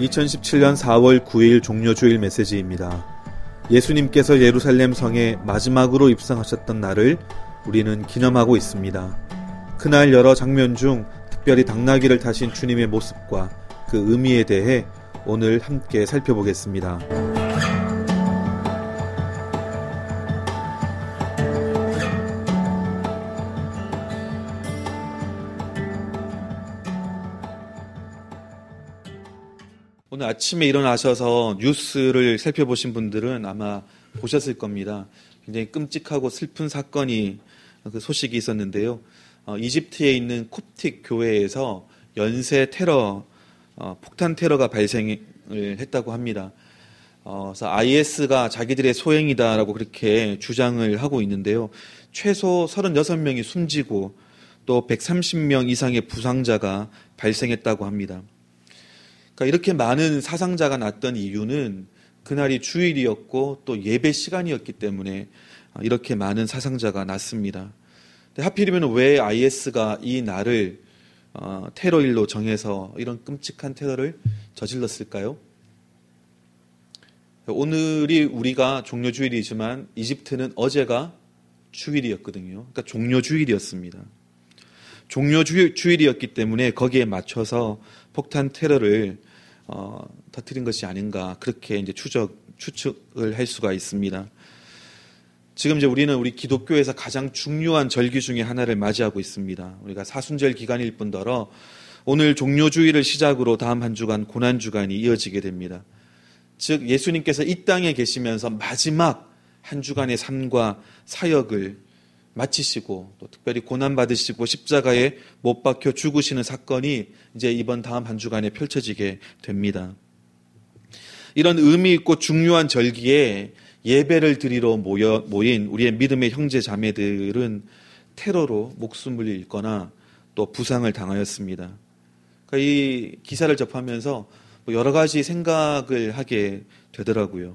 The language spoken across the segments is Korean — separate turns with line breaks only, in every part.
2017년 4월 9일 종료주일 메시지입니다. 예수님께서 예루살렘 성에 마지막으로 입성하셨던 날을 우리는 기념하고 있습니다. 그날 여러 장면 중 특별히 당나귀를 타신 주님의 모습과 그 의미에 대해 오늘 함께 살펴보겠습니다. 오늘 아침에 일어나셔서 뉴스를 살펴보신 분들은 아마 보셨을 겁니다. 굉장히 끔찍하고 슬픈 사건이 그 소식이 있었는데요. 이집트에 있는 콥틱 교회에서 연쇄 테러, 폭탄 테러가 발생을 했다고 합니다. 그래서 IS가 자기들의 소행이다라고 그렇게 주장을 하고 있는데요. 최소 36명이 숨지고 또 130명 이상의 부상자가 발생했다고 합니다. 그러니까 이렇게 많은 사상자가 났던 이유는 그날이 주일이었고 또 예배 시간이었기 때문에 이렇게 많은 사상자가 났습니다. 하필이면 왜 IS가 이 날을 테러일로 정해서 이런 끔찍한 테러를 저질렀을까요? 오늘이 우리가 종료주일이지만 이집트는 어제가 주일이었거든요. 그러니까 종료주일이었습니다. 종료주일이었기 때문에 거기에 맞춰서 폭탄 테러를 터뜨린 것이 아닌가 그렇게 이제 추측을 할 수가 있습니다. 지금 이제 우리는 우리 기독교에서 가장 중요한 절기 중에 하나를 맞이하고 있습니다. 우리가 사순절 기간일 뿐더러 오늘 종료주일을 시작으로 다음 한 주간 고난주간이 이어지게 됩니다. 즉 예수님께서 이 땅에 계시면서 마지막 한 주간의 삶과 사역을 마치시고 또 특별히 고난받으시고 십자가에 못 박혀 죽으시는 사건이 이제 이번 다음 한 주간에 펼쳐지게 됩니다. 이런 의미 있고 중요한 절기에 예배를 드리러 모인 우리의 믿음의 형제 자매들은 테러로 목숨을 잃거나 또 부상을 당하였습니다. 그러니까 이 기사를 접하면서 여러 가지 생각을 하게 되더라고요.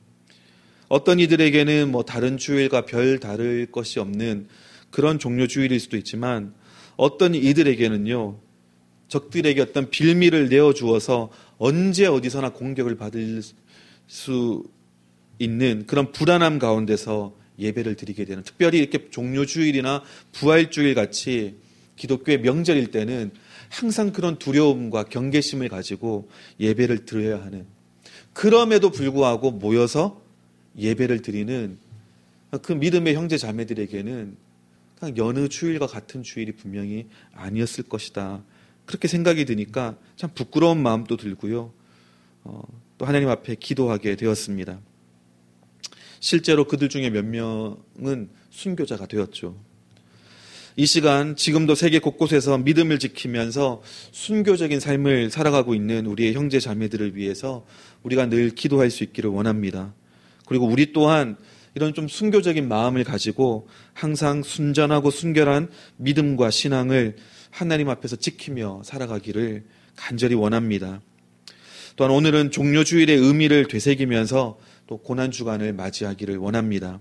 어떤 이들에게는 다른 주일과 별 다를 것이 없는 그런 종료주일일 수도 있지만 어떤 이들에게는요, 적들에게 어떤 빌미를 내어주어서 언제 어디서나 공격을 받을 수 있는 그런 불안함 가운데서 예배를 드리게 되는, 특별히 이렇게 종료주일이나 부활주일 같이 기독교의 명절일 때는 항상 그런 두려움과 경계심을 가지고 예배를 드려야 하는, 그럼에도 불구하고 모여서 예배를 드리는 그 믿음의 형제 자매들에게는 그냥 여느 주일과 같은 주일이 분명히 아니었을 것이다. 그렇게 생각이 드니까 참 부끄러운 마음도 들고요. 또 하나님 앞에 기도하게 되었습니다. 실제로 그들 중에 몇 명은 순교자가 되었죠. 이 시간 지금도 세계 곳곳에서 믿음을 지키면서 순교적인 삶을 살아가고 있는 우리의 형제 자매들을 위해서 우리가 늘 기도할 수 있기를 원합니다. 그리고 우리 또한 이런 좀 순교적인 마음을 가지고 항상 순전하고 순결한 믿음과 신앙을 하나님 앞에서 지키며 살아가기를 간절히 원합니다. 또한 오늘은 종료주일의 의미를 되새기면서 또 고난주간을 맞이하기를 원합니다.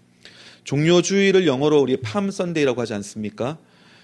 종료주일을 영어로 우리 팜 선데이라고 하지 않습니까?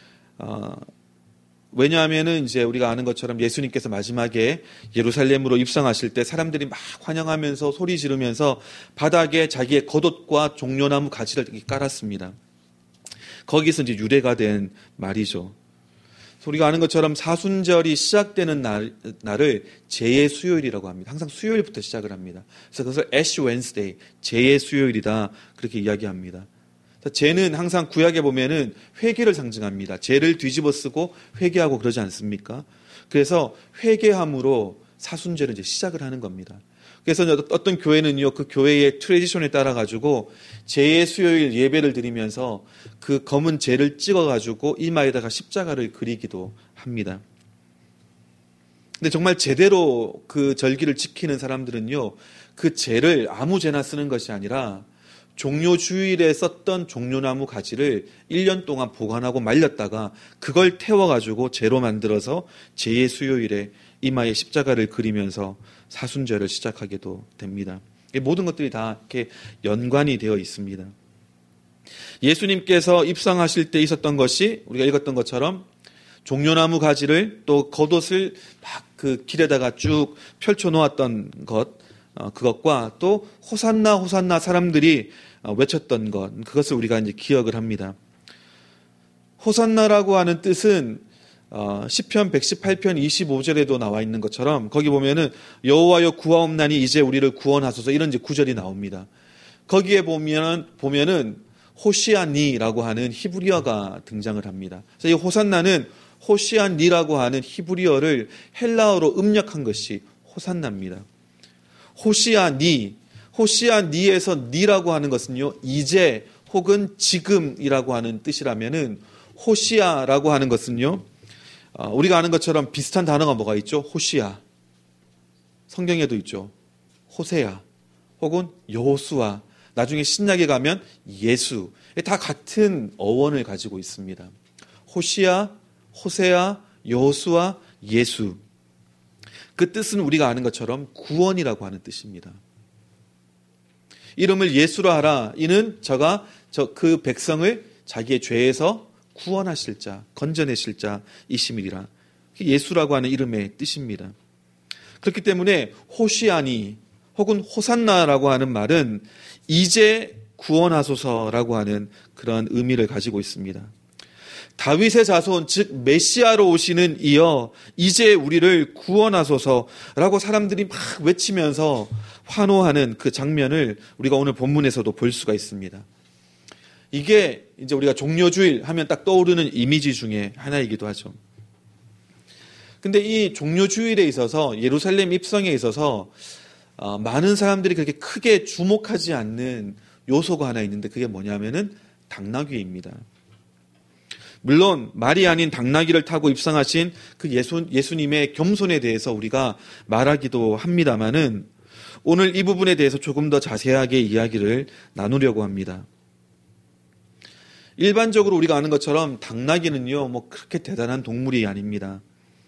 왜냐하면은 이제 우리가 아는 것처럼 예수님께서 마지막에 예루살렘으로 입성하실 때 사람들이 막 환영하면서 소리 지르면서 바닥에 자기의 겉옷과 종려나무 가지를 깔았습니다. 거기서 이제 유래가 된 말이죠. 우리가 아는 것처럼 사순절이 시작되는 날을 제의 수요일이라고 합니다. 항상 수요일부터 시작을 합니다. 그래서 그것을 Ash Wednesday, 제의 수요일이다 그렇게 이야기합니다. 죄는 항상 구약에 보면은 회개를 상징합니다. 죄를 뒤집어 쓰고 회개하고 그러지 않습니까? 그래서 회개함으로 사순절을 이제 시작을 하는 겁니다. 그래서 어떤 교회는요, 그 교회의 트레디션에 따라 가지고 죄의 수요일 예배를 드리면서 그 검은 죄를 찍어 가지고 이마에다가 십자가를 그리기도 합니다. 근데 정말 제대로 그 절기를 지키는 사람들은요, 그 죄를 아무 죄나 쓰는 것이 아니라 종료주일에 썼던 종려나무 가지를 1년 동안 보관하고 말렸다가 그걸 태워가지고 재로 만들어서 제의 수요일에 이마에 십자가를 그리면서 사순절을 시작하게도 됩니다. 모든 것들이 다 이렇게 연관이 되어 있습니다. 예수님께서 입성하실 때 있었던 것이 우리가 읽었던 것처럼 종려나무 가지를 또 겉옷을 막 그 길에다가 쭉 펼쳐 놓았던 그것과 또 호산나 호산나 사람들이 외쳤던 그것을 우리가 이제 기억을 합니다. 호산나라고 하는 뜻은 시편 118편 25절에도 나와 있는 것처럼 거기 보면은 여호와여 구하옵나니 이제 우리를 구원하소서 이런 이제 구절이 나옵니다. 거기에 보면은 호시아니라고 하는 히브리어가 등장을 합니다. 그래서 이 호산나는 호시아니라고 하는 히브리어를 헬라어로 음력한 것이 호산나입니다. 호시아니에서 니라고 하는 것은요, 이제 혹은 지금이라고 하는 뜻이라면은 호시아라고 하는 것은요, 우리가 아는 것처럼 비슷한 단어가 뭐가 있죠? 호시아. 성경에도 있죠. 호세아 혹은 여호수아. 나중에 신약에 가면 예수. 다 같은 어원을 가지고 있습니다. 호시아, 호세아, 여호수아, 예수. 그 뜻은 우리가 아는 것처럼 구원이라고 하는 뜻입니다. 이름을 예수로 하라. 이는 그 백성을 자기의 죄에서 구원하실 자, 건져내실 자이심이라. 예수라고 하는 이름의 뜻입니다. 그렇기 때문에 호시아니 혹은 호산나라고 하는 말은 이제 구원하소서라고 하는 그런 의미를 가지고 있습니다. 다윗의 자손, 즉 메시아로 오시는 이여 이제 우리를 구원하소서라고 사람들이 막 외치면서 환호하는 그 장면을 우리가 오늘 본문에서도 볼 수가 있습니다. 이게 이제 우리가 종려주일 하면 딱 떠오르는 이미지 중에 하나이기도 하죠. 근데 이 종려주일에 있어서 예루살렘 입성에 있어서 많은 사람들이 그렇게 크게 주목하지 않는 요소가 하나 있는데 그게 뭐냐면은 당나귀입니다. 물론 말이 아닌 당나귀를 타고 입성하신 그 예수님의 겸손에 대해서 우리가 말하기도 합니다만은 오늘 이 부분에 대해서 조금 더 자세하게 이야기를 나누려고 합니다. 일반적으로 우리가 아는 것처럼 당나귀는요, 그렇게 대단한 동물이 아닙니다.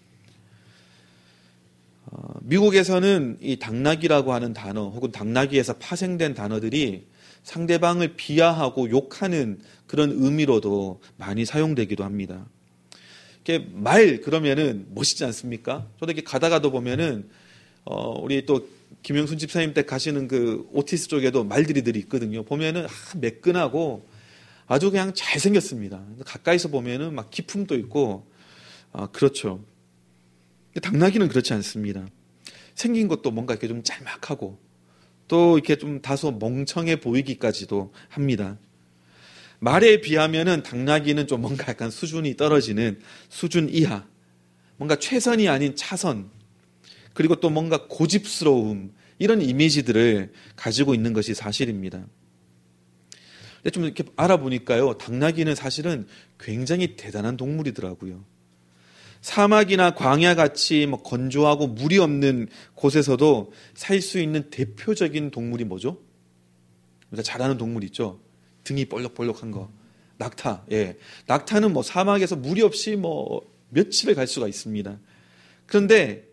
미국에서는 이 당나귀라고 하는 단어 혹은 당나귀에서 파생된 단어들이 상대방을 비하하고 욕하는 그런 의미로도 많이 사용되기도 합니다. 이렇게 그러면은 멋있지 않습니까? 저도 이렇게 가다가도 보면은 우리 또 김영순 집사님 댁 가시는 그 오티스 쪽에도 말들이 있거든요. 보면은 매끈하고 아주 그냥 잘생겼습니다. 가까이서 보면은 막 기품도 있고 그렇죠. 당나귀는 그렇지 않습니다. 생긴 것도 뭔가 이렇게 좀 짤막하고 또 이렇게 좀 다소 멍청해 보이기까지도 합니다. 말에 비하면은 당나귀는 좀 뭔가 약간 수준이 떨어지는 수준 이하, 뭔가 최선이 아닌 차선, 그리고 또 뭔가 고집스러움, 이런 이미지들을 가지고 있는 것이 사실입니다. 근데 좀 이렇게 알아보니까요, 당나귀는 사실은 굉장히 대단한 동물이더라고요. 사막이나 광야같이 건조하고 물이 없는 곳에서도 살 수 있는 대표적인 동물이 뭐죠? 우리가 잘 아는 동물 있죠? 등이 볼록볼록한 거. 낙타. 예. 낙타는 사막에서 물이 없이 며칠을 갈 수가 있습니다. 그런데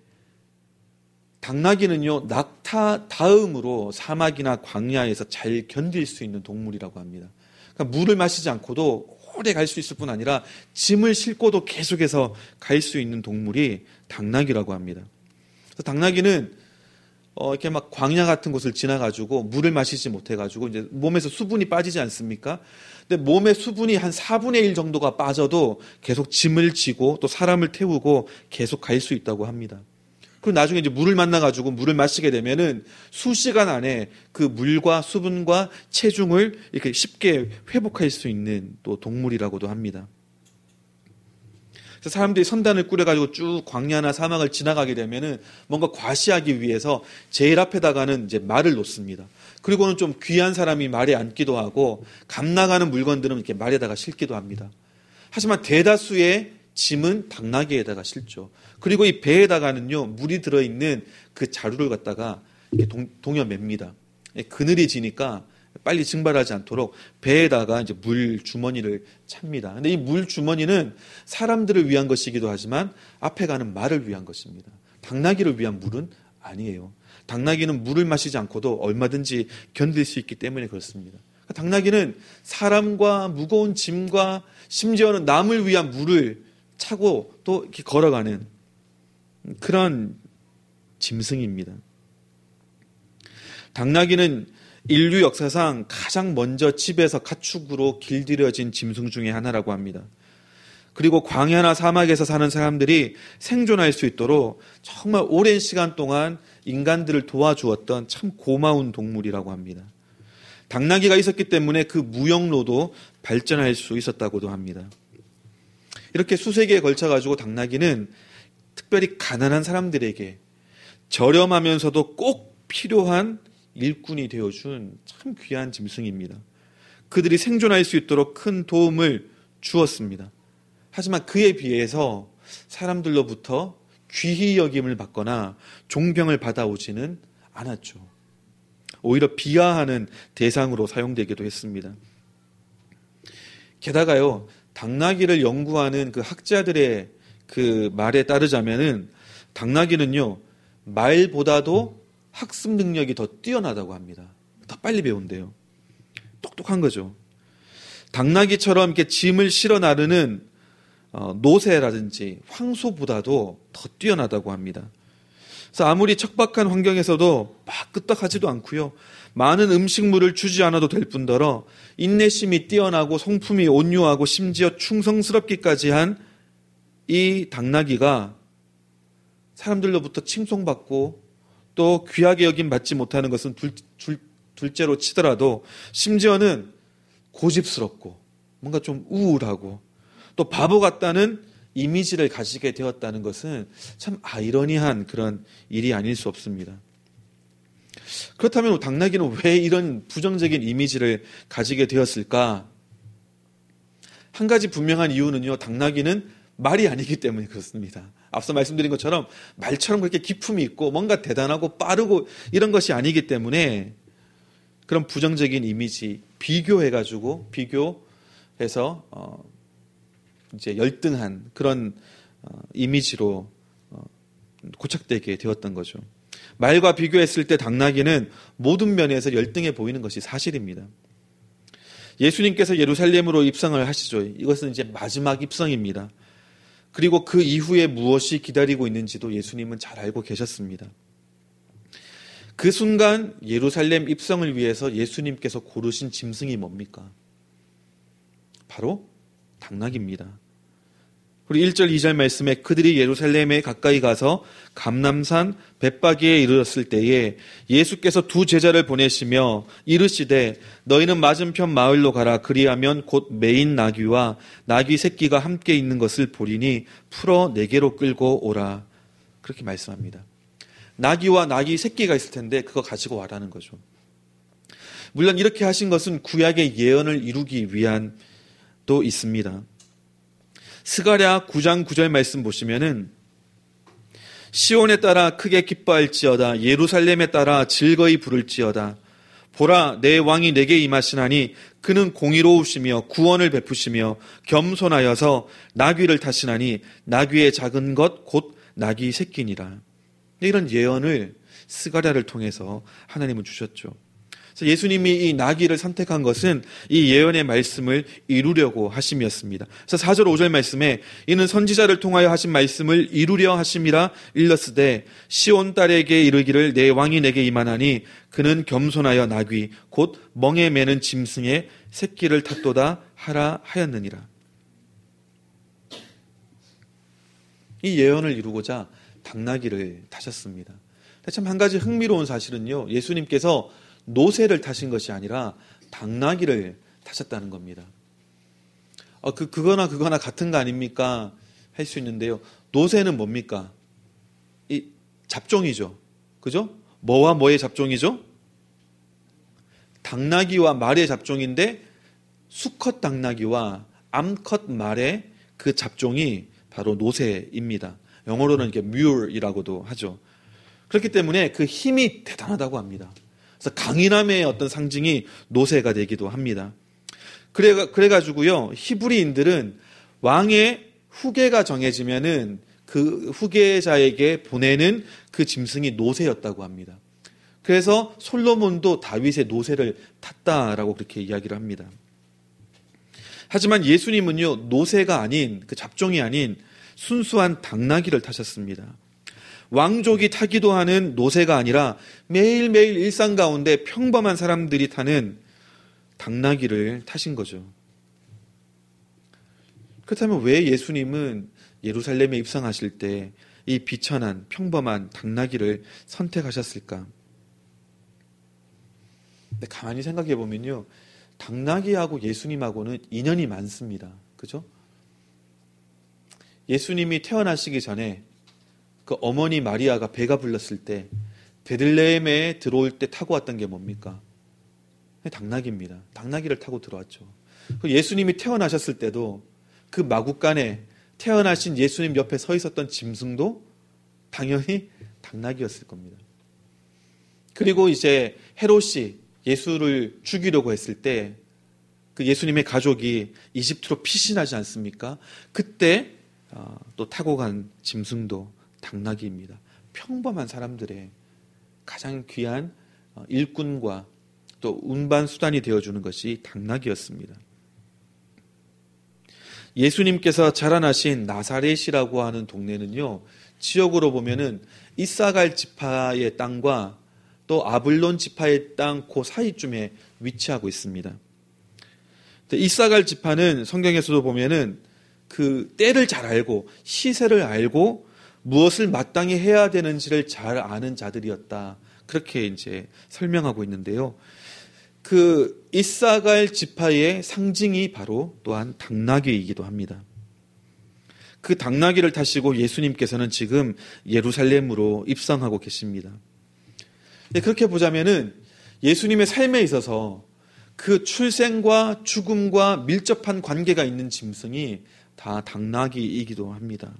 당나귀는요, 낙타 다음으로 사막이나 광야에서 잘 견딜 수 있는 동물이라고 합니다. 그러니까 물을 마시지 않고도 오래 갈 수 있을 뿐 아니라 짐을 싣고도 계속해서 갈 수 있는 동물이 당나귀라고 합니다. 그래서 당나귀는 이렇게 광야 같은 곳을 지나가지고 물을 마시지 못해가지고 이제 몸에서 수분이 빠지지 않습니까? 근데 몸에 수분이 한 4분의 1 정도가 빠져도 계속 짐을 지고 또 사람을 태우고 계속 갈 수 있다고 합니다. 그리고 나중에 이제 물을 만나가지고 물을 마시게 되면은 수시간 안에 그 물과 수분과 체중을 이렇게 쉽게 회복할 수 있는 또 동물이라고도 합니다. 그래서 사람들이 선단을 꾸려가지고 쭉 광야나 사막을 지나가게 되면은 뭔가 과시하기 위해서 제일 앞에다가는 이제 말을 놓습니다. 그리고는 좀 귀한 사람이 말에 앉기도 하고 감 나가는 물건들은 이렇게 말에다가 실기도 합니다. 하지만 대다수의 짐은 당나귀에다가 실죠. 그리고 이 배에다가는요, 물이 들어있는 그 자루를 갖다가 이렇게 동여맵니다. 그늘이 지니까 빨리 증발하지 않도록 배에다가 이제 물 주머니를 찹니다. 근데 이 물 주머니는 사람들을 위한 것이기도 하지만 앞에 가는 말을 위한 것입니다. 당나귀를 위한 물은 아니에요. 당나귀는 물을 마시지 않고도 얼마든지 견딜 수 있기 때문에 그렇습니다. 당나귀는 사람과 무거운 짐과 심지어는 남을 위한 물을 차고 또 이렇게 걸어가는 그런 짐승입니다. 당나귀는 인류 역사상 가장 먼저 집에서 가축으로 길들여진 짐승 중에 하나라고 합니다. 그리고 광야나 사막에서 사는 사람들이 생존할 수 있도록 정말 오랜 시간 동안 인간들을 도와주었던 참 고마운 동물이라고 합니다. 당나귀가 있었기 때문에 그 무역로도 발전할 수 있었다고도 합니다. 이렇게 수세기에 걸쳐가지고 당나귀는 특별히 가난한 사람들에게 저렴하면서도 꼭 필요한 일꾼이 되어준 참 귀한 짐승입니다. 그들이 생존할 수 있도록 큰 도움을 주었습니다. 하지만 그에 비해서 사람들로부터 귀히 여김을 받거나 존경을 받아오지는 않았죠. 오히려 비하하는 대상으로 사용되기도 했습니다. 게다가요, 당나귀를 연구하는 그 학자들의 그 말에 따르자면은 당나귀는요, 말보다도 학습 능력이 더 뛰어나다고 합니다. 더 빨리 배운대요. 똑똑한 거죠. 당나귀처럼 이렇게 짐을 실어 나르는 노새라든지 황소보다도 더 뛰어나다고 합니다. 그래서 아무리 척박한 환경에서도 막 끄떡하지도 않고요. 많은 음식물을 주지 않아도 될 뿐더러 인내심이 뛰어나고 성품이 온유하고 심지어 충성스럽기까지 한 이 당나귀가 사람들로부터 칭송받고 또 귀하게 여김 받지 못하는 것은 둘째로 치더라도 심지어는 고집스럽고 뭔가 좀 우울하고 또 바보 같다는 이미지를 가지게 되었다는 것은 참 아이러니한 그런 일이 아닐 수 없습니다. 그렇다면 당나귀는 왜 이런 부정적인 이미지를 가지게 되었을까? 한 가지 분명한 이유는요, 당나귀는 말이 아니기 때문에 그렇습니다. 앞서 말씀드린 것처럼 말처럼 그렇게 기품이 있고 뭔가 대단하고 빠르고 이런 것이 아니기 때문에 그런 부정적인 이미지 비교해서 이제 열등한 그런 이미지로 고착되게 되었던 거죠. 말과 비교했을 때 당나귀는 모든 면에서 열등해 보이는 것이 사실입니다. 예수님께서 예루살렘으로 입성을 하시죠. 이것은 이제 마지막 입성입니다. 그리고 그 이후에 무엇이 기다리고 있는지도 예수님은 잘 알고 계셨습니다. 그 순간 예루살렘 입성을 위해서 예수님께서 고르신 짐승이 뭡니까? 바로 당나귀입니다. 그리고 1절, 2절 말씀에 그들이 예루살렘에 가까이 가서 감람산 벳바기에 이르렀을 때에 예수께서 두 제자를 보내시며 이르시되 너희는 맞은편 마을로 가라. 그리하면 곧 매인 나귀와 나귀 새끼가 함께 있는 것을 보리니 풀어 내게로 끌고 오라. 그렇게 말씀합니다. 나귀와 나귀 새끼가 있을 텐데 그거 가지고 와라는 거죠. 물론 이렇게 하신 것은 구약의 예언을 이루기 위한 도 있습니다. 스가랴 9장 9절 말씀 보시면은 시온에 따라 크게 기뻐할지어다. 예루살렘에 따라 즐거이 부를지어다. 보라, 내 왕이 내게 임하시나니 그는 공의로우시며 구원을 베푸시며 겸손하여서 나귀를 타시나니 나귀의 작은 것 곧 나귀 새끼니라. 이런 예언을 스가랴를 통해서 하나님은 주셨죠. 그래서 예수님이 이 나귀를 선택한 것은 이 예언의 말씀을 이루려고 하심이었습니다. 그래서 4절 5절 말씀에 이는 선지자를 통하여 하신 말씀을 이루려 하심이라 일렀으되 시온 딸에게 이르기를 내 왕이 내게 임하나니 그는 겸손하여 나귀 곧 멍에 매는 짐승의 새끼를 탔도다 하라 하였느니라. 이 예언을 이루고자 당나귀를 타셨습니다. 참 한 가지 흥미로운 사실은요, 예수님께서 노새를 타신 것이 아니라 당나귀를 타셨다는 겁니다. 그거나 같은 거 아닙니까? 할 수 있는데요. 노새는 뭡니까? 이 잡종이죠. 그죠? 뭐와 뭐의 잡종이죠? 당나귀와 말의 잡종인데 수컷 당나귀와 암컷 말의 그 잡종이 바로 노새입니다. 영어로는 이게 mule이라고도 하죠. 그렇기 때문에 그 힘이 대단하다고 합니다. 그래서 강인함의 어떤 상징이 노새가 되기도 합니다. 그래가지고요, 히브리인들은 왕의 후계가 정해지면은 그 후계자에게 보내는 그 짐승이 노새였다고 합니다. 그래서 솔로몬도 다윗의 노새를 탔다라고 그렇게 이야기를 합니다. 하지만 예수님은요, 노새가 아닌, 그 잡종이 아닌 순수한 당나귀를 타셨습니다. 왕족이 타기도 하는 노새가 아니라 매일매일 일상 가운데 평범한 사람들이 타는 당나귀를 타신 거죠. 그렇다면 왜 예수님은 예루살렘에 입성하실 때 이 비천한 평범한 당나귀를 선택하셨을까? 근데 가만히 생각해 보면요, 당나귀하고 예수님하고는 인연이 많습니다. 그죠? 예수님이 태어나시기 전에 그 어머니 마리아가 배가 불렀을 때 베들레헴에 들어올 때 타고 왔던 게 뭡니까? 당나귀입니다. 당나귀를 타고 들어왔죠. 예수님이 태어나셨을 때도 그 마구간에 태어나신 예수님 옆에 서 있었던 짐승도 당연히 당나귀였을 겁니다. 그리고 이제 헤롯이 예수를 죽이려고 했을 때 그 예수님의 가족이 이집트로 피신하지 않습니까? 그때 또 타고 간 짐승도 당나귀입니다. 평범한 사람들의 가장 귀한 일꾼과 또 운반 수단이 되어주는 것이 당나귀였습니다. 예수님께서 자라나신 나사렛이라고 하는 동네는요, 지역으로 보면은 이사갈 지파의 땅과 또 아블론 지파의 땅 그 사이쯤에 위치하고 있습니다. 이사갈 지파는 성경에서도 보면은 그 때를 잘 알고 시세를 알고 무엇을 마땅히 해야 되는지를 잘 아는 자들이었다. 그렇게 이제 설명하고 있는데요. 그 이사갈 지파의 상징이 바로 또한 당나귀이기도 합니다. 그 당나귀를 타시고 예수님께서는 지금 예루살렘으로 입성하고 계십니다. 그렇게 보자면은 예수님의 삶에 있어서 그 출생과 죽음과 밀접한 관계가 있는 짐승이 다 당나귀이기도 합니다.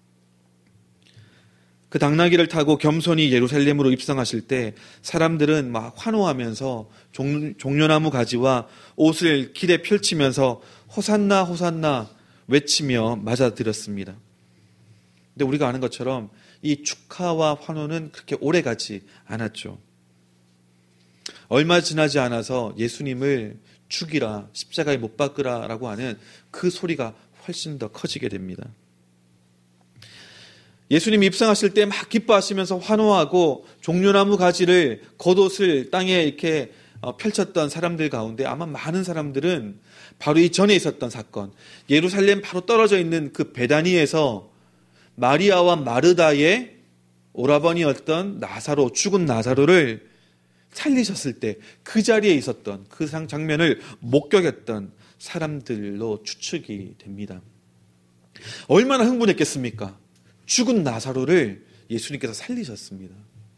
그 당나귀를 타고 겸손히 예루살렘으로 입성하실 때 사람들은 막 환호하면서 종려나무 가지와 옷을 길에 펼치면서 호산나 호산나 외치며 맞아들였습니다. 근데 우리가 아는 것처럼 이 축하와 환호는 그렇게 오래가지 않았죠. 얼마 지나지 않아서 예수님을 죽이라, 십자가에 못 박으라라고 하는 그 소리가 훨씬 더 커지게 됩니다. 예수님이 입성하실 때 막 기뻐하시면서 환호하고 종려나무 가지를 겉옷을 땅에 이렇게 펼쳤던 사람들 가운데 아마 많은 사람들은 바로 이 전에 있었던 사건, 예루살렘 바로 떨어져 있는 그 베다니에서 마리아와 마르다의 오라버니였던 나사로, 죽은 나사로를 살리셨을 때 그 자리에 있었던 그 장면을 목격했던 사람들로 추측이 됩니다. 얼마나 흥분했겠습니까? 죽은 나사로를 예수님께서 살리셨습니다.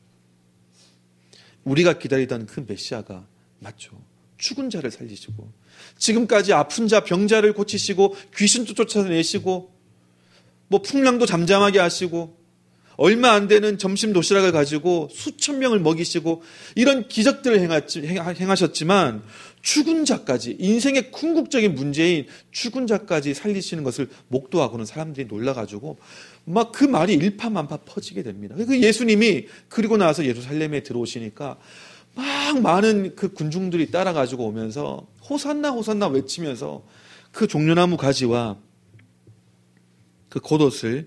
우리가 기다리던 그 메시아가 맞죠. 죽은 자를 살리시고 지금까지 아픈 자, 병자를 고치시고 귀신도 쫓아내시고 뭐 풍랑도 잠잠하게 하시고 얼마 안 되는 점심 도시락을 가지고 수천 명을 먹이시고 이런 기적들을 행하셨지만 죽은 자까지, 인생의 궁극적인 문제인 죽은 자까지 살리시는 것을 목도하고는 사람들이 놀라가지고 막 그 말이 일파만파 퍼지게 됩니다. 그 예수님이 그리고 나서 예루살렘에 들어오시니까 막 많은 그 군중들이 따라가지고 오면서 호산나 호산나 외치면서 그 종려나무 가지와 그 겉옷을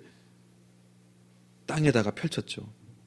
땅에다가 펼쳤죠.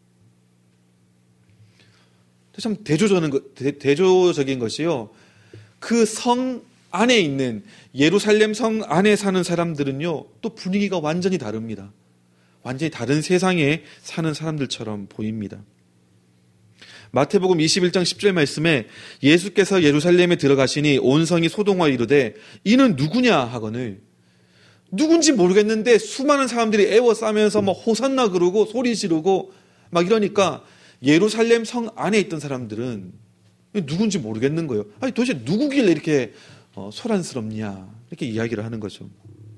참 대조적인 것이요. 그 성 안에 있는 예루살렘 성 안에 사는 사람들은요, 또 분위기가 완전히 다릅니다. 완전히 다른 세상에 사는 사람들처럼 보입니다. 마태복음 21장 10절 말씀에 예수께서 예루살렘에 들어가시니 온 성이 소동하여 이르되 이는 누구냐 하거늘, 누군지 모르겠는데 수많은 사람들이 애워싸면서 막 호산나 그러고 소리 지르고 막 이러니까 예루살렘 성 안에 있던 사람들은 누군지 모르겠는 거예요. 아니 도대체 누구길래 이렇게 소란스럽냐 이렇게 이야기를 하는 거죠.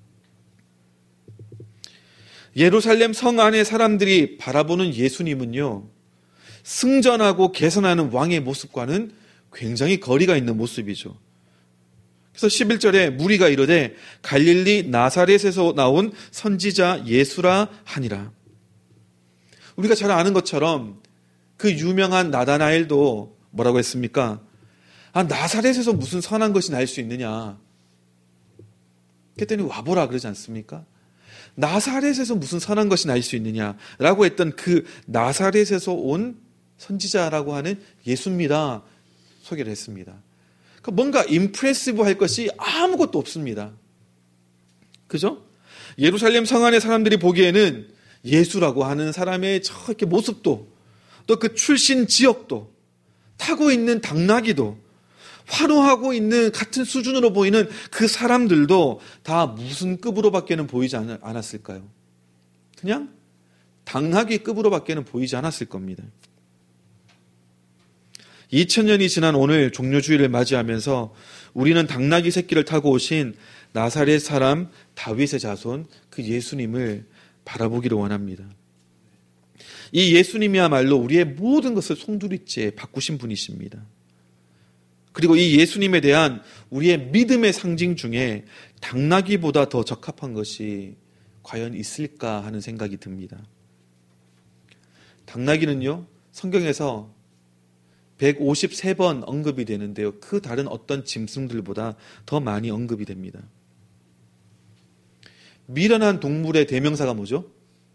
예루살렘 성 안의 사람들이 바라보는 예수님은요, 승전하고 개선하는 왕의 모습과는 굉장히 거리가 있는 모습이죠. 그래서 11절에 무리가 이르되 갈릴리 나사렛에서 나온 선지자 예수라 하니라. 우리가 잘 아는 것처럼 그 유명한 나다나엘도 뭐라고 했습니까? 나사렛에서 무슨 선한 것이 날 수 있느냐. 그랬더니 와보라 그러지 않습니까? 나사렛에서 무슨 선한 것이 날 수 있느냐라고 했던 그 나사렛에서 온 선지자라고 하는 예수입니다. 소개를 했습니다. 그러니까 뭔가 임프레시브 할 것이 아무것도 없습니다. 그죠? 예루살렘 성 안의 사람들이 보기에는 예수라고 하는 사람의 저렇게 모습도, 또 그 출신 지역도, 타고 있는 당나귀도, 환호하고 있는 같은 수준으로 보이는 그 사람들도 다 무슨 급으로밖에는 보이지 않았을까요? 그냥 당나귀 급으로밖에는 보이지 않았을 겁니다. 2000년이 지난 오늘 종료주일을 맞이하면서 우리는 당나귀 새끼를 타고 오신 나사렛 사람 다윗의 자손 그 예수님을 바라보기를 원합니다. 이 예수님이야말로 우리의 모든 것을 송두리째 바꾸신 분이십니다. 그리고 이 예수님에 대한 우리의 믿음의 상징 중에 당나귀보다 더 적합한 것이 과연 있을까 하는 생각이 듭니다. 당나귀는요, 성경에서 153번 언급이 되는데요, 그 다른 어떤 짐승들보다 더 많이 언급이 됩니다. 미련한 동물의 대명사가 뭐죠?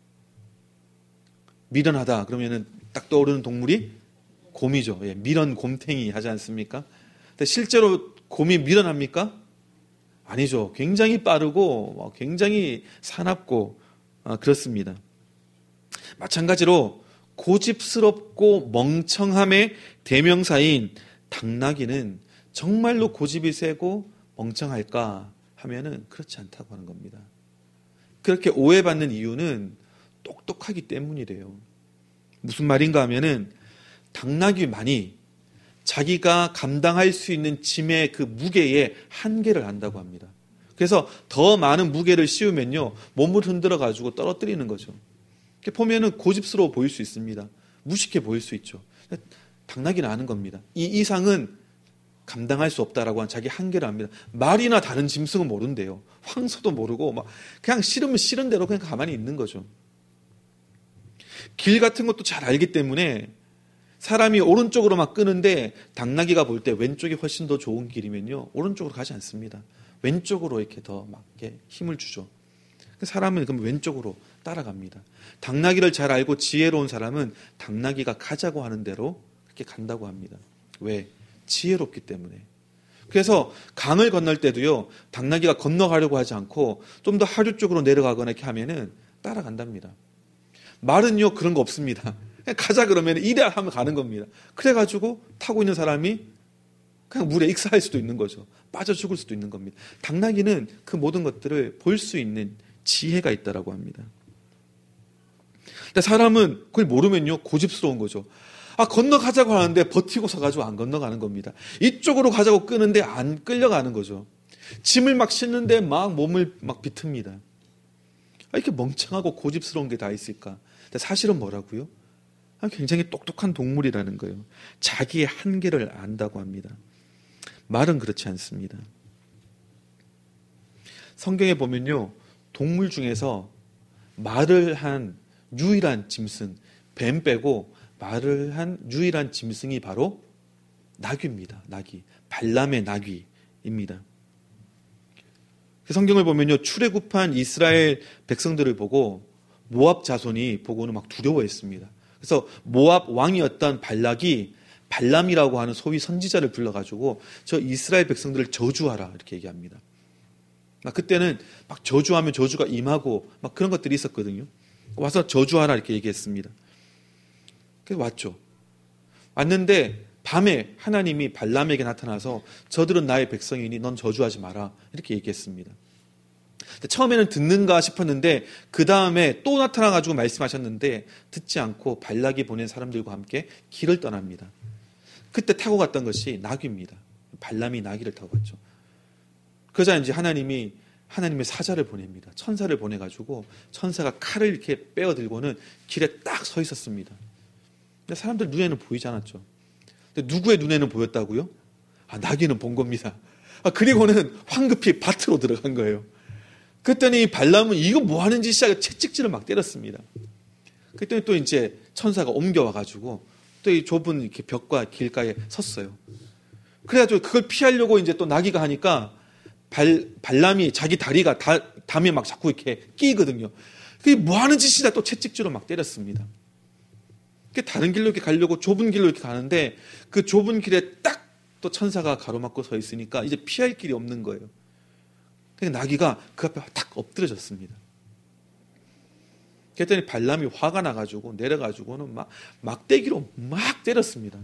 미련하다 그러면은 딱 떠오르는 동물이 곰이죠. 예, 미련 곰탱이 하지 않습니까? 근데 실제로 곰이 미련합니까? 아니죠. 굉장히 빠르고 굉장히 사납고 그렇습니다. 마찬가지로 고집스럽고 멍청함의 대명사인 당나귀는 정말로 고집이 세고 멍청할까 하면은 그렇지 않다고 하는 겁니다. 그렇게 오해받는 이유는 똑똑하기 때문이래요. 무슨 말인가 하면은 당나귀만이 자기가 감당할 수 있는 짐의 그 무게의 한계를 안다고 합니다. 그래서 더 많은 무게를 씌우면요, 몸을 흔들어 가지고 떨어뜨리는 거죠. 이렇게 보면은 고집스러워 보일 수 있습니다. 무식해 보일 수 있죠. 당나귀는 아는 겁니다. 이 이상은 감당할 수 없다라고 하는 자기 한계를 압니다. 말이나 다른 짐승은 모른대요. 황소도 모르고 막 그냥 싫으면 싫은 대로 그냥 가만히 있는 거죠. 길 같은 것도 잘 알기 때문에 사람이 오른쪽으로 막 끄는데 당나귀가 볼 때 왼쪽이 훨씬 더 좋은 길이면요, 오른쪽으로 가지 않습니다. 왼쪽으로 이렇게 더 막 이렇게 힘을 주죠. 사람은 그럼 왼쪽으로 따라갑니다. 당나귀를 잘 알고 지혜로운 사람은 당나귀가 가자고 하는 대로 그렇게 간다고 합니다. 왜? 지혜롭기 때문에. 그래서 강을 건널 때도요, 당나귀가 건너가려고 하지 않고 좀 더 하류 쪽으로 내려가거나 이렇게 하면은 따라간답니다. 말은요, 그런 거 없습니다. 그냥 가자 그러면 이래 하면 가는 겁니다. 그래가지고 타고 있는 사람이 그냥 물에 익사할 수도 있는 거죠. 빠져 죽을 수도 있는 겁니다. 당나귀는 그 모든 것들을 볼 수 있는 지혜가 있다라고 합니다. 근데 사람은 그걸 모르면요, 고집스러운 거죠. 건너가자고 하는데 버티고 서가지고 안 건너가는 겁니다. 이쪽으로 가자고 끄는데 안 끌려가는 거죠. 짐을 막 싣는데 막 몸을 막 비틉니다. 이렇게 멍청하고 고집스러운 게 다 있을까? 근데 사실은 뭐라고요? 굉장히 똑똑한 동물이라는 거예요. 자기의 한계를 안다고 합니다. 말은 그렇지 않습니다. 성경에 보면요, 동물 중에서 말을 한 유일한 짐승, 뱀 빼고 말을 한 유일한 짐승이 바로 나귀입니다. 나귀, 발람의 나귀입니다. 성경을 보면요, 출애굽한 이스라엘 백성들을 보고 모압 자손이 보고는 막 두려워했습니다. 그래서 모압 왕이었던 발락이 발람이라고 하는 소위 선지자를 불러가지고 저 이스라엘 백성들을 저주하라 이렇게 얘기합니다. 그때는 막 저주하면 저주가 임하고 막 그런 것들이 있었거든요. 와서 저주하라 이렇게 얘기했습니다. 그래서 왔죠. 왔는데 밤에 하나님이 발람에게 나타나서 저들은 나의 백성이니 넌 저주하지 마라 이렇게 얘기했습니다. 처음에는 듣는가 싶었는데 그 다음에 또 나타나가지고 말씀하셨는데 듣지 않고 발락이 보낸 사람들과 함께 길을 떠납니다. 그때 타고 갔던 것이 나귀입니다. 발람이 나귀를 타고 갔죠. 그러자 이제 하나님의 사자를 보냅니다. 천사를 보내가지고 천사가 칼을 이렇게 빼어들고는 길에 딱 서 있었습니다. 근데 사람들 눈에는 보이지 않았죠. 근데 누구의 눈에는 보였다고요? 나귀는 본 겁니다. 그리고는 황급히 밭으로 들어간 거예요. 그랬더니 발람은 이거 뭐 하는 짓이야? 채찍질을 막 때렸습니다. 그랬더니 또 이제 천사가 옮겨와가지고 또 이 좁은 이렇게 벽과 길가에 섰어요. 그래가지고 그걸 피하려고 이제 또 나귀가 하니까 발람이 자기 다리가 다 담에 막 자꾸 이렇게 끼거든요. 그게 뭐 하는 짓이다 또 채찍질로 막 때렸습니다. 다른 길로 이렇게 가려고 좁은 길로 이렇게 가는데 그 좁은 길에 딱 또 천사가 가로막고 서 있으니까 이제 피할 길이 없는 거예요. 그러니까 나귀가 그 앞에 탁 엎드려졌습니다. 그랬더니 발람이 화가 나가지고 내려가지고는 막 막대기로 막 때렸습니다.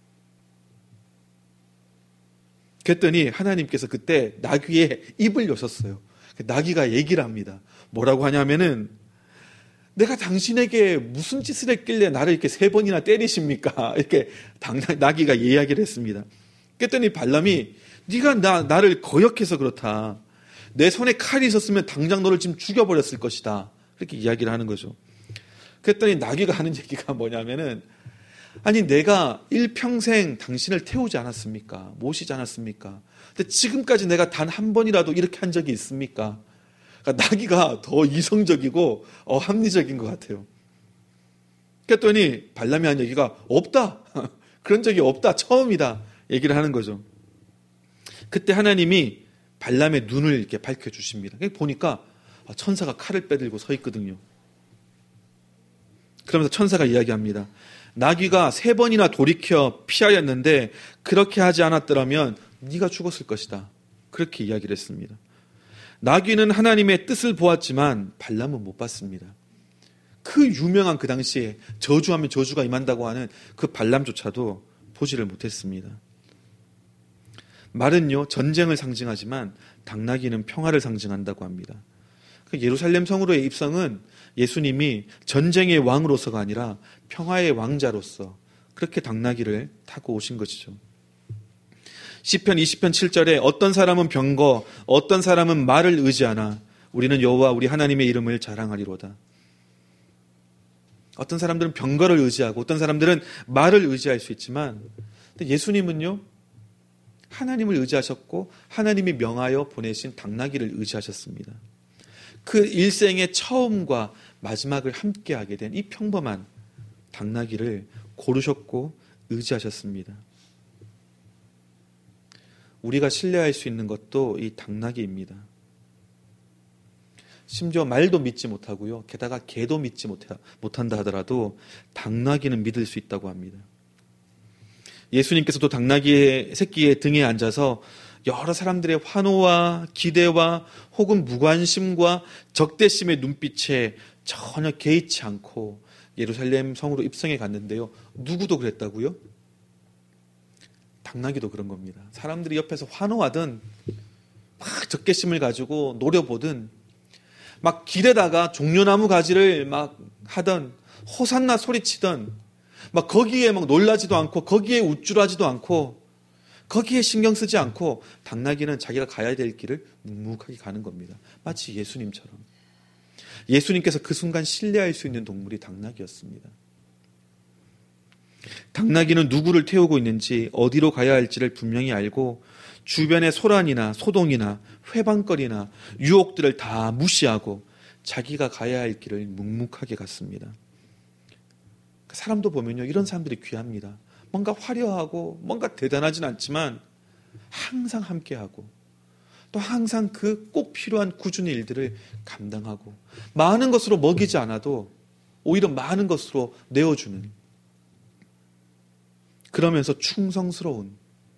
그랬더니 하나님께서 그때 나귀의 입을 여셨어요. 나귀가 얘기를 합니다. 뭐라고 하냐면은 내가 당신에게 무슨 짓을 했길래 나를 이렇게 3번이나 때리십니까? 이렇게 나귀가 이야기를 했습니다. 그랬더니 발람이 네가 나를 거역해서 그렇다. 내 손에 칼이 있었으면 당장 너를 지금 죽여버렸을 것이다. 그렇게 이야기를 하는 거죠. 그랬더니 나귀가 하는 얘기가 뭐냐면은 아니 내가 일평생 당신을 태우지 않았습니까? 모시지 않았습니까? 근데 지금까지 내가 단 한 번이라도 이렇게 한 적이 있습니까? 그러니까 나귀가 더 이성적이고 합리적인 것 같아요. 그랬더니 발람이 한 얘기가 없다. 그런 적이 없다. 처음이다. 얘기를 하는 거죠. 그때 하나님이 발람의 눈을 이렇게 밝혀주십니다. 보니까 천사가 칼을 빼들고 서 있거든요. 그러면서 천사가 이야기합니다. 나귀가 3번이나 돌이켜 피하였는데 그렇게 하지 않았더라면 네가 죽었을 것이다. 그렇게 이야기를 했습니다. 나귀는 하나님의 뜻을 보았지만 발람은 못 봤습니다. 그 유명한 그 당시에 저주하면 저주가 임한다고 하는 그 발람조차도 보지를 못했습니다. 말은요 전쟁을 상징하지만 당나귀는 평화를 상징한다고 합니다. 예루살렘 성으로의 입성은 예수님이 전쟁의 왕으로서가 아니라 평화의 왕자로서 그렇게 당나귀를 타고 오신 것이죠. 시편 20편 7절에 어떤 사람은 병거, 어떤 사람은 말을 의지하나 우리는 여호와 우리 하나님의 이름을 자랑하리로다. 어떤 사람들은 병거를 의지하고 어떤 사람들은 말을 의지할 수 있지만 예수님은요 하나님을 의지하셨고 하나님이 명하여 보내신 당나귀를 의지하셨습니다. 그 일생의 처음과 마지막을 함께하게 된 이 평범한 당나귀를 고르셨고 의지하셨습니다. 우리가 신뢰할 수 있는 것도 이 당나귀입니다. 심지어 말도 믿지 못하고요. 게다가 개도 믿지 못한다 하더라도 당나귀는 믿을 수 있다고 합니다. 예수님께서도 당나귀의 새끼의 등에 앉아서 여러 사람들의 환호와 기대와 혹은 무관심과 적대심의 눈빛에 전혀 개의치 않고 예루살렘 성으로 입성해 갔는데요. 누구도 그랬다고요? 당나귀도 그런 겁니다. 사람들이 옆에서 환호하든 막 적개심을 가지고 노려보든 막 길에다가 종려나무 가지를 막 하던 호산나 소리치던 막 거기에 막 놀라지도 않고 거기에 우쭐하지도 않고 거기에 신경 쓰지 않고 당나귀는 자기가 가야 될 길을 묵묵하게 가는 겁니다. 마치 예수님처럼. 예수님께서 그 순간 신뢰할 수 있는 동물이 당나귀였습니다. 당나귀는 누구를 태우고 있는지 어디로 가야 할지를 분명히 알고 주변의 소란이나 소동이나 회방거리나 유혹들을 다 무시하고 자기가 가야 할 길을 묵묵하게 갔습니다. 사람도 보면요 이런 사람들이 귀합니다. 뭔가 화려하고 뭔가 대단하진 않지만 항상 함께하고 또 항상 그 꼭 필요한 꾸준히 일들을 감당하고 많은 것으로 먹이지 않아도 오히려 많은 것으로 내어주는 그러면서 충성스러운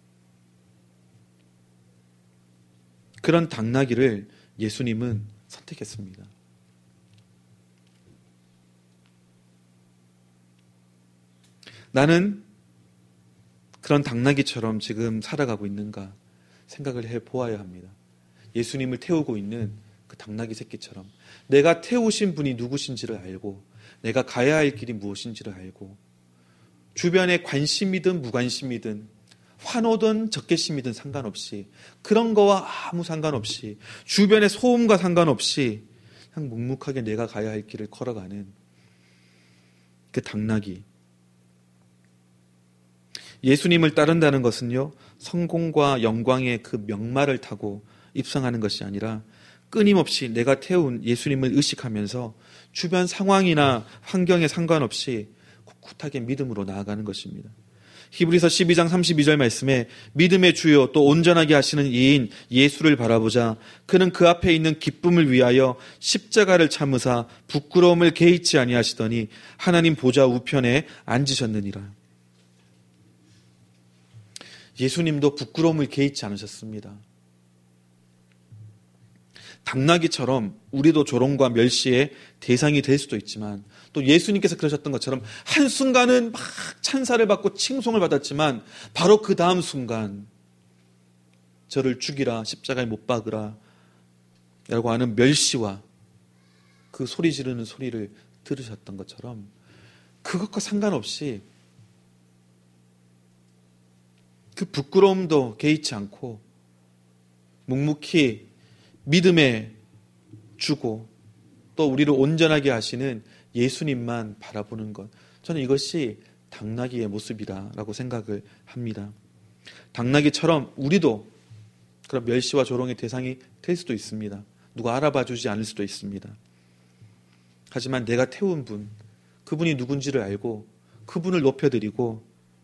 그런 당나귀를 예수님은 선택했습니다. 나는 그런 당나귀처럼 지금 살아가고 있는가 생각을 해보아야 합니다. 예수님을 태우고 있는 그 당나귀 새끼처럼 내가 태우신 분이 누구신지를 알고 내가 가야 할 길이 무엇인지를 알고 주변에 관심이든 무관심이든 환호든 적개심이든 상관없이 그런 거와 아무 상관없이 주변의 소음과 상관없이 그냥 묵묵하게 내가 가야 할 길을 걸어가는 그 당나귀. 예수님을 따른다는 것은요 성공과 영광의 그 명마를 타고 입성하는 것이 아니라 끊임없이 내가 태운 예수님을 의식하면서 주변 상황이나 환경에 상관없이 꿋꿋하게 믿음으로 나아가는 것입니다. 히브리서 12장 32절 말씀에 믿음의 주요 또 온전하게 하시는 이인 예수를 바라보자. 그는 그 앞에 있는 기쁨을 위하여 십자가를 참으사 부끄러움을 개의치 아니하시더니 하나님 보좌 우편에 앉으셨느니라. 예수님도 부끄러움을 개의치 않으셨습니다. 당나귀처럼 우리도 조롱과 멸시의 대상이 될 수도 있지만 또 예수님께서 그러셨던 것처럼 한순간은 막 찬사를 받고 칭송을 받았지만 바로 그 다음 순간 저를 죽이라, 십자가에 못 박으라 라고 하는 멸시와 그 소리 지르는 소리를 들으셨던 것처럼 그것과 상관없이 그 부끄러움도 개의치 않고 묵묵히 믿음에 주고 또 우리를 온전하게 하시는 예수님만 바라보는 것, 저는 이것이 당나귀의 모습이라고 생각을 합니다. 당나귀처럼 우리도 그런 멸시와 조롱의 대상이 될 수도 있습니다. 누가 알아봐주지 않을 수도 있습니다. 하지만 내가 태운 분, 그분이 누군지를 알고 그분을 높여드리고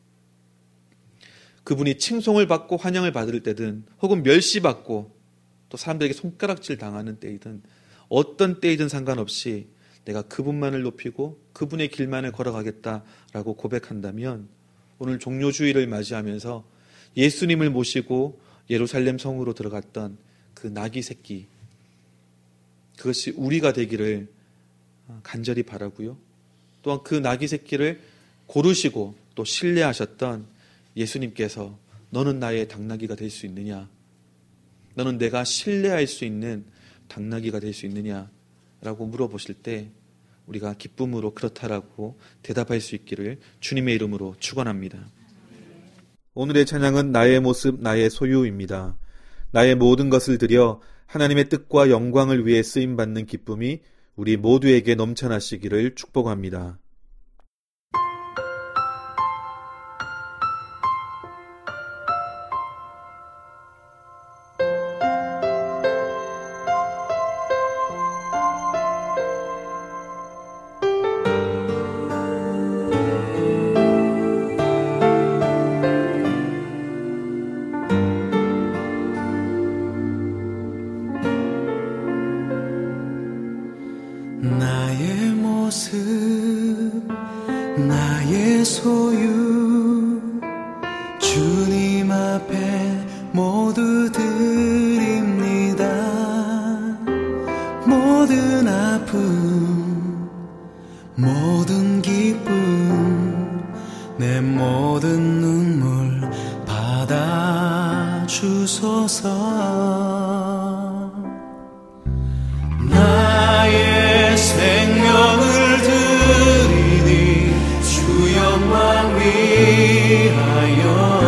그분이 칭송을 받고 환영을 받을 때든 혹은 멸시받고 또 사람들에게 손가락질 당하는 때이든 어떤 때이든 상관없이 내가 그분만을 높이고 그분의 길만을 걸어가겠다라고 고백한다면 오늘 종료주의를 맞이하면서 예수님을 모시고 예루살렘 성으로 들어갔던 그 나귀 새끼, 그것이 우리가 되기를 간절히 바라고요. 또한 그 나귀 새끼를 고르시고 또 신뢰하셨던 예수님께서 너는 나의 당나귀가 될 수 있느냐? 너는 내가 신뢰할 수 있는 당나귀가 될 수 있느냐라고 물어보실 때 우리가 기쁨으로 그렇다라고 대답할 수 있기를 주님의 이름으로 축원합니다. 오늘의 찬양은 나의 모습 나의 소유입니다. 나의 모든 것을 드려 하나님의 뜻과 영광을 위해 쓰임받는 기쁨이 우리 모두에게 넘쳐나시기를 축복합니다.
나의 모습 나의 소유 주님 앞에 모두 드립니다. 모든 아픔 모든 기쁨 내 모든 눈물 받아주소서. 나의 생명을 드리니 주 영광 위하여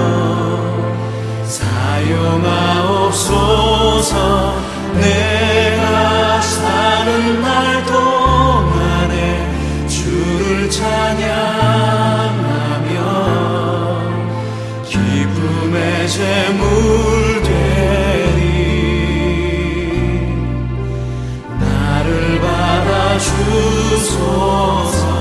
사용하옵소서. 내가 사는 날 동안에 주를 찬양하며 기쁨의 제물 되리. 나를 받아주소서.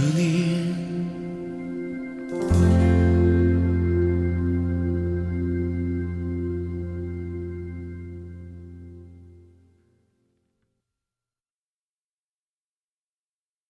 주님